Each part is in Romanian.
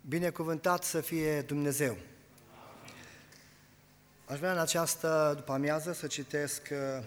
Binecuvântat să fie Dumnezeu! Aș vrea în această după-amiază să citesc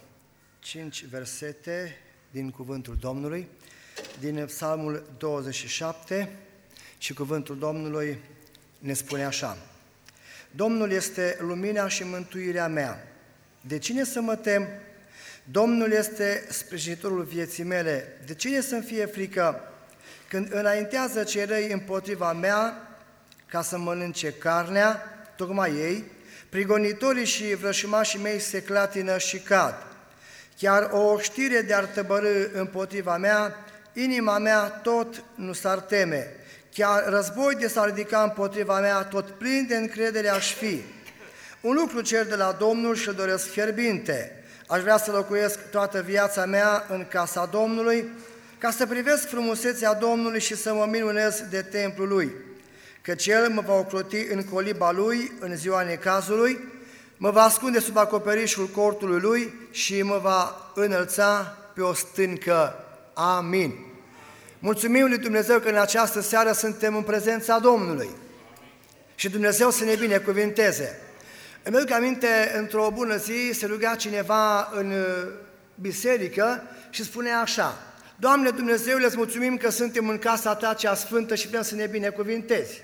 5 versete din Cuvântul Domnului, din Psalmul 27, și Cuvântul Domnului ne spune așa: Domnul este lumina și mântuirea mea. De cine să mă tem? Domnul este sprijinitorul vieții mele. De cine să-mi fie frică? Când înaintează cei răi împotriva mea ca să mănânce carnea, tocmai ei, prigonitorii și vrășmașii mei se clatină și cad. Chiar o știre de-ar tăbărî împotriva mea, inima mea tot nu s-ar teme. Chiar război de s-ar ridica împotriva mea, tot plin de încredere aș fi. Un lucru cer de la Domnul și-l doresc fierbinte. Aș vrea să locuiesc toată viața mea în casa Domnului, ca să privesc frumusețea Domnului și să mă minunez de templul Lui. Căci El mă va ocroti în coliba Lui în ziua necazului, mă va ascunde sub acoperișul cortului Lui și mă va înălța pe o stâncă. Amin. Mulțumim lui Dumnezeu că în această seară suntem în prezența Domnului și Dumnezeu să ne binecuvinteze. Îmi aduc aminte, într-o bună zi se ruga cineva în biserică și spunea așa: Doamne Dumnezeule, îți mulțumim că suntem în casa Ta cea sfântă și vrem să ne binecuvintezi.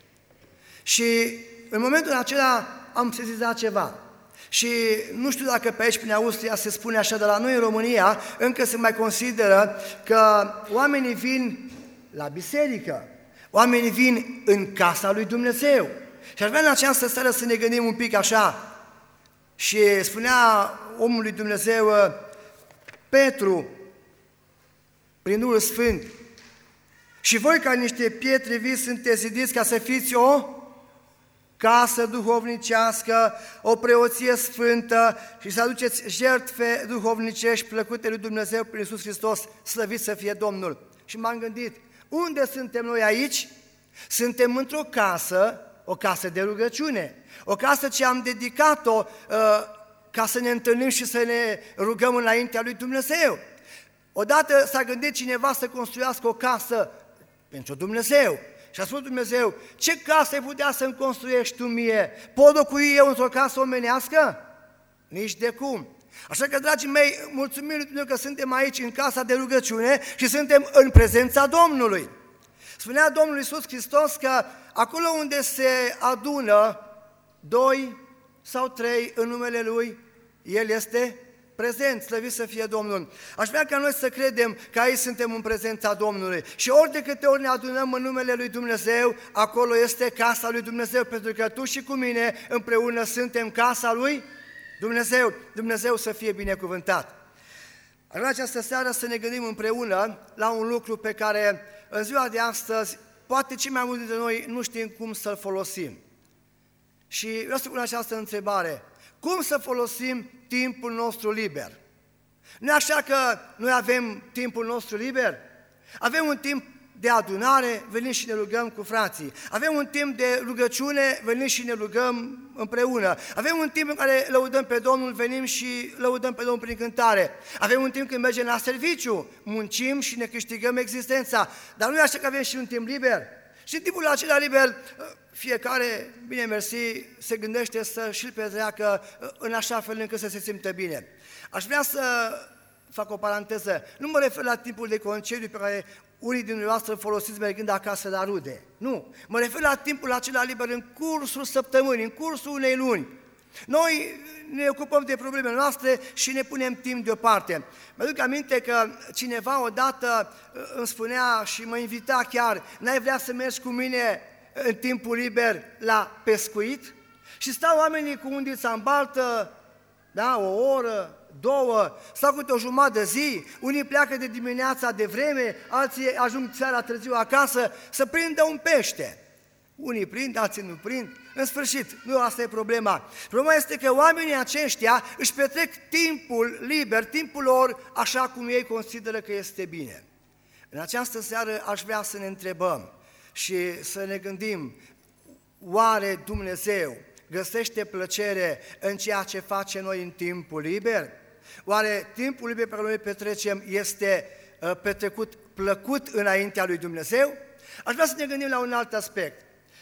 Și în momentul acela am sesizat ceva. Și nu știu dacă pe aici, prin Austria, se spune așa, dar la noi în România încă se mai consideră că oamenii vin la biserică, oamenii vin în casa lui Dumnezeu. Și aș vrea în această seară să ne gândim un pic așa. Și spunea omul lui Dumnezeu Petru, prin Duhul Sfânt: și voi ca niște pietre vii sunteți zidiți ca să fiți o casă duhovnicească, o preoție sfântă și să aduceți jertfe duhovnicești plăcute lui Dumnezeu prin Iisus Hristos, slăvit să fie Domnul. Și m-am gândit, unde suntem noi aici? Suntem într-o casă, o casă de rugăciune, o casă ce am dedicat-o ca să ne întâlnim și să ne rugăm înaintea lui Dumnezeu. Odată s-a gândit cineva să construiască o casă pentru Dumnezeu. Și a spus Dumnezeu: ce casă ai putea să-mi construiești tu mie? Pot locui eu într-o casă omenească? Nici de cum. Așa că, dragii mei, mulțumim lui Dumnezeu că suntem aici în casa de rugăciune și suntem în prezența Domnului. Spunea Domnul Iisus Hristos că acolo unde se adună 2 sau 3 în numele Lui, El este prezent, slăvit să fie Domnul. Aș vrea ca noi să credem că aici suntem în prezența Domnului și ori de câte ori ne adunăm în numele Lui Dumnezeu, acolo este casa Lui Dumnezeu, pentru că tu și cu mine împreună suntem casa Lui Dumnezeu. Dumnezeu să fie binecuvântat. Aș vrea această seară să ne gândim împreună la un lucru pe care în ziua de astăzi poate cei mai mulți dintre noi nu știm cum să-l folosim. Și vreau să pun această întrebare: cum să folosim timpul nostru liber? Nu e așa că noi avem timpul nostru liber? Avem un timp de adunare, venim și ne rugăm cu frații. Avem un timp de rugăciune, venim și ne rugăm împreună. Avem un timp în care lăudăm pe Domnul, venim și lăudăm pe Domnul prin cântare. Avem un timp când mergem la serviciu, muncim și ne câștigăm existența. Dar nu e așa că avem și un timp liber? Și în timpul acela liber, fiecare, bine mersi, se gândește să și-l petreacă în așa fel încât să se simtă bine. Aș vrea să fac o paranteză. Nu mă refer la timpul de concediu pe care unii din dumneavoastră folosiți mergând acasă la rude. Nu, mă refer la timpul acela liber în cursul săptămânii, în cursul unei luni. Noi ne ocupăm de problemele noastre și ne punem timp deoparte. Mă duc aminte că cineva odată îmi spunea și mă invita chiar: n-ai vrea să mergi cu mine în timpul liber la pescuit? Și stau oamenii cu undița în baltă, da, o oră, 2, stau câte o jumătate de zi, unii pleacă de dimineața de vreme, alții ajung seara târziu acasă să prindă un pește. Unii prind, alții nu prind. În sfârșit, nu asta e problema. Problema este că oamenii aceștia își petrec timpul liber, timpul lor, așa cum ei consideră că este bine. În această seară aș vrea să ne întrebăm și să ne gândim: oare Dumnezeu găsește plăcere în ceea ce facem noi în timpul liber? Oare timpul liber pe care noi petrecem este petrecut plăcut înaintea lui Dumnezeu? Aș vrea să ne gândim la un alt aspect.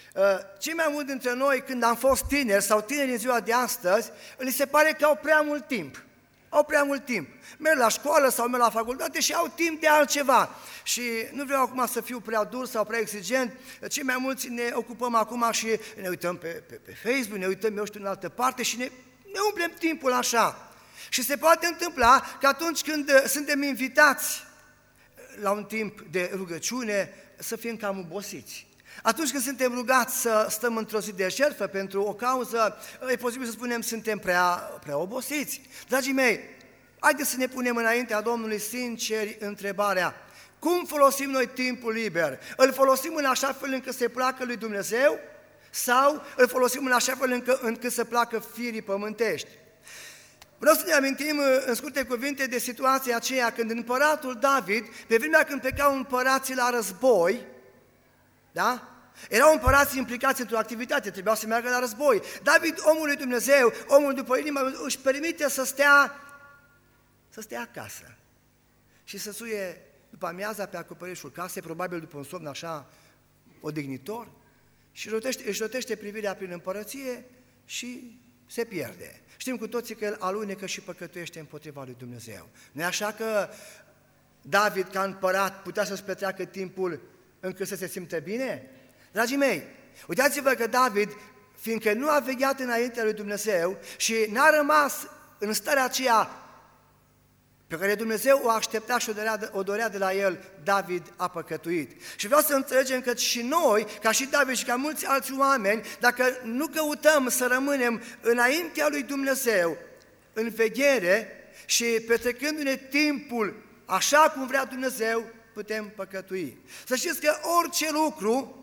Cei mai mulți dintre noi, când am fost tineri sau tineri în ziua de astăzi, li se pare că au prea mult timp. Au prea mult timp. Merg la școală sau merg la facultate și au timp de altceva. Și nu vreau acum să fiu prea dur sau prea exigent, cei mai mulți ne ocupăm acum și ne uităm pe Facebook, ne uităm, eu știu, în altă parte și ne umplem timpul așa. Și se poate întâmpla că atunci când suntem invitați la un timp de rugăciune să fim cam obosiți. Atunci când suntem rugați să stăm într-o zi de jertfă pentru o cauză, e posibil să spunem suntem prea obosiți. Dragii mei, haideți să ne punem înaintea Domnului sinceri întrebarea: cum folosim noi timpul liber? Îl folosim în așa fel încât să-i placă lui Dumnezeu sau îl folosim în așa fel încât să placă firii pământești? Vreau să ne amintim în scurte cuvinte de situația aceea când împăratul David, pe vremea când plecau împărații la război, da? Erau împărații implicați într-o activitate, trebuiau să meargă la război. David, omul lui Dumnezeu, omul după inima, își permite să stea acasă și să suie după amiaza pe acoperișul casei, probabil după un somn așa odihnitor, și își rotește privirea prin împărăție și se pierde. Știm cu toții că el alunecă și păcătuiește împotriva lui Dumnezeu. Nu-i așa că David, ca împărat, putea să-și petreacă timpul încât să se simtă bine? Dragii mei, uitați-vă că David, fiindcă nu a vegheat înaintea lui Dumnezeu și n-a rămas în starea aceea pe care Dumnezeu o aștepta și o dorea de la el, David a păcătuit. Și vreau să înțelegem că și noi, ca și David și ca mulți alți oameni, dacă nu căutăm să rămânem înaintea lui Dumnezeu, în veghere și petrecându-ne timpul așa cum vrea Dumnezeu, putem păcătui. Să știți că orice lucru,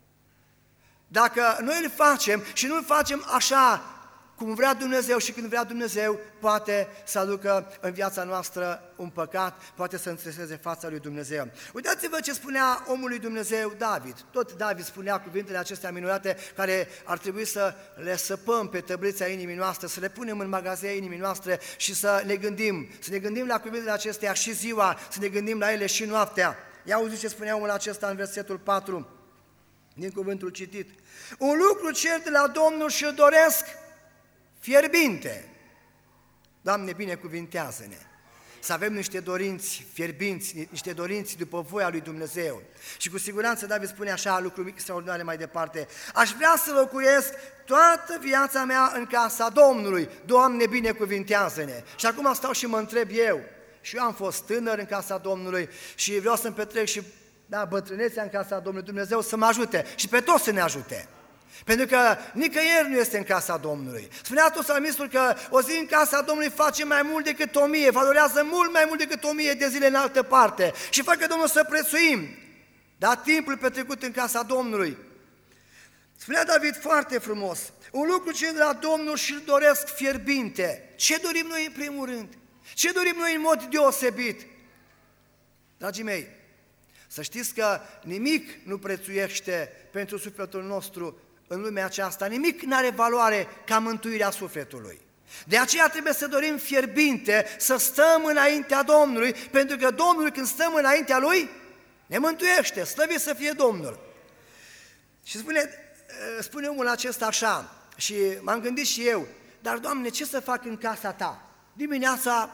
dacă noi îl facem și nu îl facem așa cum vrea Dumnezeu și când vrea Dumnezeu, poate să aducă în viața noastră un păcat, poate să înțelege fața lui Dumnezeu. Uitați-vă ce spunea omul lui Dumnezeu David. Tot David spunea cuvintele acestea minunate care ar trebui să le săpăm pe tăblița inimii noastre, să le punem în magazea inimii noastre și să ne gândim la cuvintele acestea și ziua, să ne gândim la ele și noaptea. Ia auziți ce spunea omul acesta în versetul 4 din cuvântul citit. Un lucru cer de la Domnul și-l doresc fierbinte. Doamne, binecuvintează-ne să avem niște dorinți fierbinți, niște dorinți după voia lui Dumnezeu. Și cu siguranță David spune așa lucruri extraordinare mai departe: aș vrea să locuiesc toată viața mea în casa Domnului. Doamne, binecuvintează-ne. Și acum stau și mă întreb eu, și eu am fost tânăr în casa Domnului și vreau să-mi petrec și bătrânețea în casa Domnului. Dumnezeu să mă ajute și pe toți să ne ajute. Pentru că nicăieri nu este în casa Domnului. Spunea tot psalmistul că o zi în casa Domnului face mai mult decât 1000, valorează mult mai mult decât 1000 de zile în altă parte. Și facă Domnul să prețuim, timpul petrecut în casa Domnului. Spunea David foarte frumos: un lucru ce de la Domnul și-l doresc fierbinte. Ce dorim noi în primul rând? Ce dorim noi în mod deosebit? Dragii mei, să știți că nimic nu prețuiește pentru sufletul nostru în lumea aceasta, nimic nu are valoare ca mântuirea sufletului. De aceea trebuie să dorim fierbinte să stăm înaintea Domnului, pentru că Domnul, când stăm înaintea Lui, ne mântuiește, slăvit să fie Domnul. Și spune omul acesta așa, și m-am gândit și eu: dar Doamne, ce să fac în casa Ta? Dimineața,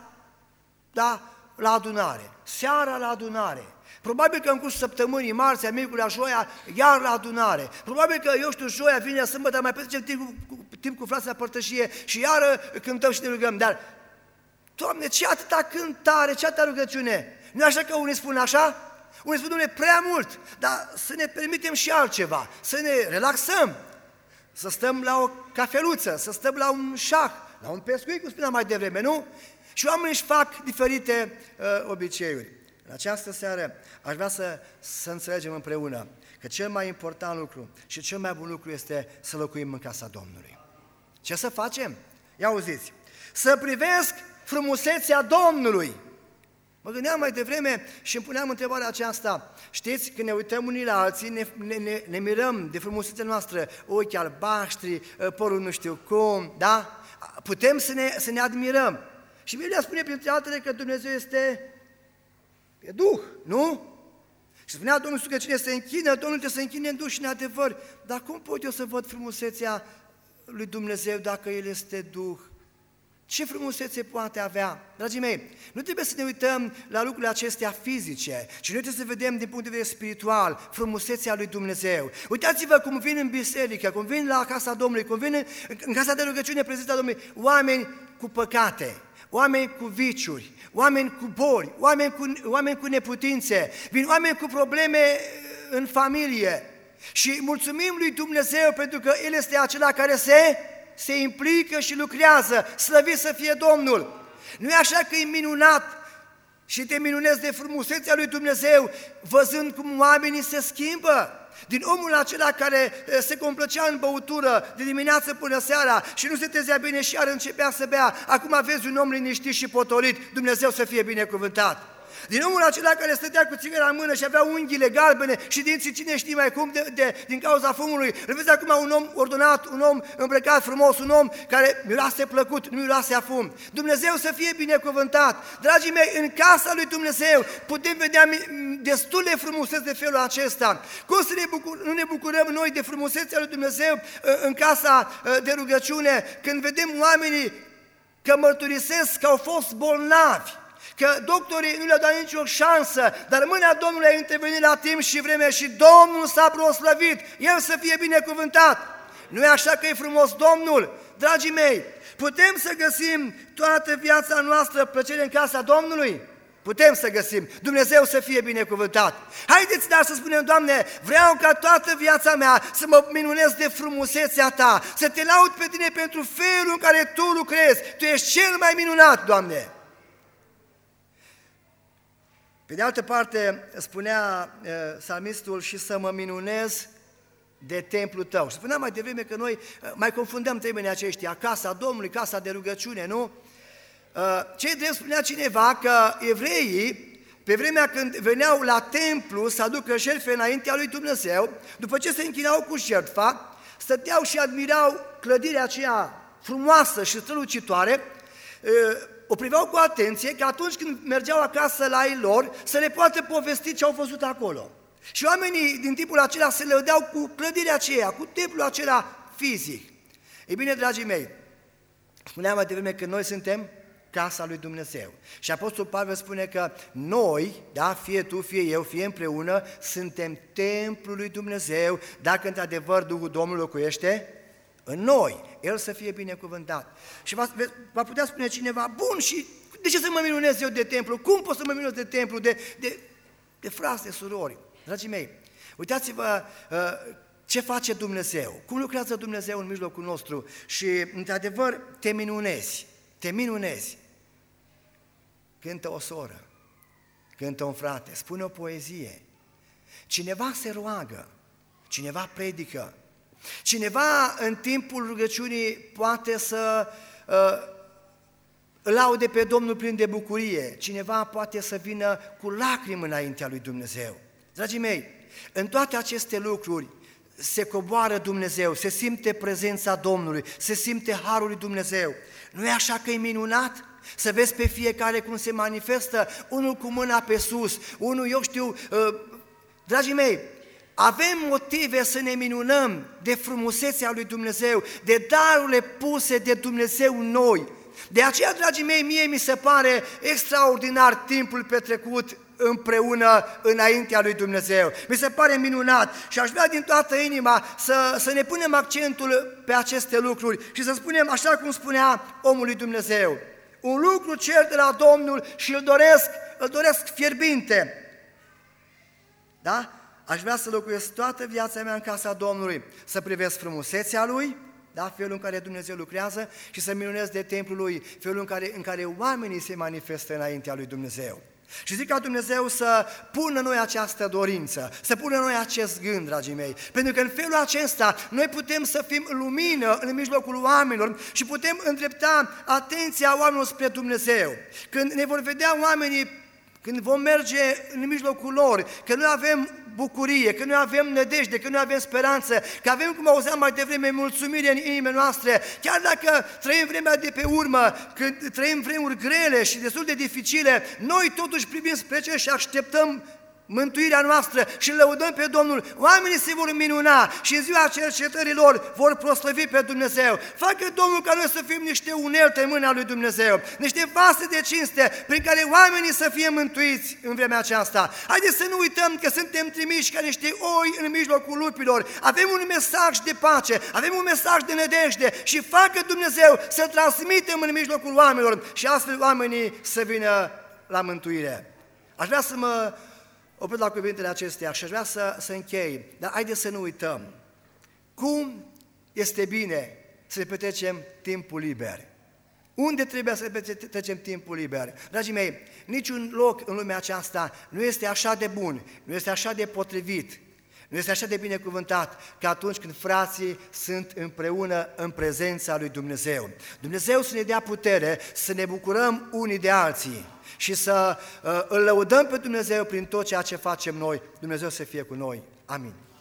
la adunare, seara la adunare, probabil că în cursul săptămânii, marțea, miercurea, joia, iar la adunare, probabil că, eu știu, joia, vinerea, sâmbătă, mai petrecem timp cu frații la părtășie și iară cântăm și ne rugăm. Dar, Doamne, ce atâta cântare, ce atâta rugăciune? Nu așa că unii spun așa? Unii spun, Doamne, prea mult, dar să ne permitem și altceva, să ne relaxăm, să stăm la o cafeluță, să stăm la un șah, la un pescuit, cum spuneam mai devreme, nu? Și oamenii își fac diferite obiceiuri. În această seară aș vrea să înțelegem împreună că cel mai important lucru și cel mai bun lucru este să locuim în casa Domnului. Ce să facem? Ia auziți, să privesc frumusețea Domnului. Mă gândeam mai devreme și îmi puneam întrebarea aceasta. Știți, când ne uităm unii la alții, ne mirăm de frumusețea noastră, ochi albaștri, părul nu știu cum, da? Putem să ne admirăm. Și Biblia spune printre altele că Dumnezeu este Duh, nu? Și spunea Domnul Iisus că cine se închină, Domnul trebuie să se închine în duh și în adevăr. Dar cum pot eu să văd frumusețea lui Dumnezeu dacă El este Duh? Ce frumusețe poate avea? Dragii mei, nu trebuie să ne uităm la lucrurile acestea fizice, ci noi trebuie să vedem din punct de vedere spiritual frumusețea lui Dumnezeu. Uitați-vă cum vin în biserică, cum vin la casa Domnului, cum vin în casa de rugăciune prezența Domnului, oameni cu păcate, oameni cu viciuri, oameni cu boli, oameni cu neputințe, vin oameni cu probleme în familie. Și mulțumim lui Dumnezeu pentru că El este acela care se implică și lucrează, slăvit să fie Domnul. Nu e așa că e minunat și te minunezi de frumusețea lui Dumnezeu, văzând cum oamenii se schimbă? Din omul acela care se complăcea în băutură de dimineață până seara și nu se trezea bine și iar începea să bea, acum vezi un om liniștit și potolit, Dumnezeu să fie binecuvântat. Din omul acela care stătea cu țigăra în mână și avea unghiile galbene și dinții cine știe mai cum din cauza fumului, îl vezi acum un om ordonat, un om îmbrăcat frumos, un om care miroase plăcut, nu miroase a fum. Dumnezeu să fie binecuvântat. Dragii mei, în casa lui Dumnezeu putem vedea destule frumuseți de felul acesta. Cum să nu ne bucurăm noi de frumusețea lui Dumnezeu în casa de rugăciune când vedem oamenii că mărturisesc că au fost bolnavi, că doctorii nu le-au dat nicio șansă, dar mâna Domnului a intervenit la timp și vreme și Domnul s-a proslăvit, El să fie binecuvântat. Nu e așa că e frumos Domnul? Dragii mei, putem să găsim toată viața noastră plăcere în casa Domnului? Putem să găsim, Dumnezeu să fie binecuvântat. Haideți dar să spunem, Doamne, vreau ca toată viața mea să mă minunez de frumusețea Ta, să Te laud pe Tine pentru felul în care Tu lucrezi. Tu ești cel mai minunat, Doamne. Pe de altă parte, spunea psalmistul și să mă minunez de templul Tău. Și spuneam mai devreme că noi mai confundăm termenii aceștia, casa Domnului, casa de rugăciune, nu? Ce drept spunea cineva că evreii, pe vremea când veneau la templu să aducă jertfe înaintea lui Dumnezeu, după ce se închinau cu jertfa, stăteau și admirau clădirea aceea frumoasă și strălucitoare, o priveau cu atenție că atunci când mergeau acasă la ei lor să le poată povesti ce au văzut acolo. Și oamenii din timpul acela se lăudeau cu clădirea aceea, cu templul acela fizic. Ei bine, dragii mei, spuneam mai devreme că noi suntem casa lui Dumnezeu. Și Apostolul Pavel spune că noi, da, fie tu, fie eu, fie împreună, suntem templul lui Dumnezeu, dacă într-adevăr Duhul Domnului locuiește în noi, El să fie binecuvântat. Și va putea spune cineva, bun, și de ce să mă minunez eu de templu? Cum pot să mă minunez de templu, de frați, de surori? Dragii mei, uitați-vă ce face Dumnezeu, cum lucrează Dumnezeu în mijlocul nostru și, într-adevăr, te minunezi. Cântă o soră, cântă un frate, spune o poezie, cineva se roagă, cineva predică, cineva în timpul rugăciunii poate să îl laude pe Domnul plin de bucurie, cineva poate să vină cu lacrimi înaintea lui Dumnezeu. Dragii mei, în toate aceste lucruri se coboară Dumnezeu, se simte prezența Domnului, se simte harul lui Dumnezeu. Nu e așa că e minunat? Să vezi pe fiecare cum se manifestă, unul cu mâna pe sus, unul, eu știu, dragii mei, avem motive să ne minunăm de frumusețea lui Dumnezeu, de darurile puse de Dumnezeu în noi. De aceea, dragii mei, mie mi se pare extraordinar timpul petrecut împreună înaintea lui Dumnezeu. Mi se pare minunat și aș vrea din toată inima să ne punem accentul pe aceste lucruri și să spunem așa cum spunea omul lui Dumnezeu. Un lucru cer de la Domnul și îl doresc fierbinte. Da? Aș vrea să locuiesc toată viața mea în casa Domnului, să privesc frumusețea Lui, da? Felul în care Dumnezeu lucrează și să minunez de templul Lui, felul în care oamenii se manifestă înaintea Lui Dumnezeu. Și zic ca Dumnezeu să pună noi această dorință, să pună noi acest gând, dragii mei, pentru că în felul acesta noi putem să fim lumină în mijlocul oamenilor și putem îndrepta atenția oamenilor spre Dumnezeu. Când ne vor vedea oamenii, când vom merge în mijlocul lor, că noi avem bucurie, că noi avem nădejde, că noi avem speranță, că avem, cum auzeam mai devreme, mulțumire în inimile noastre, chiar dacă trăim vremea de pe urmă, când trăim vremuri grele și destul de dificile, noi totuși privim spre cer și așteptăm mântuirea noastră și lăudăm pe Domnul, oamenii se vor minuna și în ziua cercetărilor vor proslăvi pe Dumnezeu. Facă Domnul ca noi să fim niște unelte în mâna lui Dumnezeu, niște vase de cinste prin care oamenii să fie mântuiți în vremea aceasta. Haideți să nu uităm că suntem trimiși ca niște oi în mijlocul lupilor, avem un mesaj de pace, avem un mesaj de nădejde și facă Dumnezeu să transmitem în mijlocul oamenilor și astfel oamenii să vină la mântuire. Aș vrea să mă opresc la cuvintele acestea și aș vrea să închei, dar haideți să nu uităm cum este bine să ne petrecem timpul liber. Unde trebuie să ne petrecem timpul liber? Dragii mei, niciun loc în lumea aceasta nu este așa de bun, nu este așa de potrivit, nu este așa de binecuvântat ca atunci când frații sunt împreună în prezența lui Dumnezeu. Dumnezeu să ne dea putere să ne bucurăm unii de alții și să îl lăudăm pe Dumnezeu prin tot ceea ce facem noi. Dumnezeu să fie cu noi. Amin.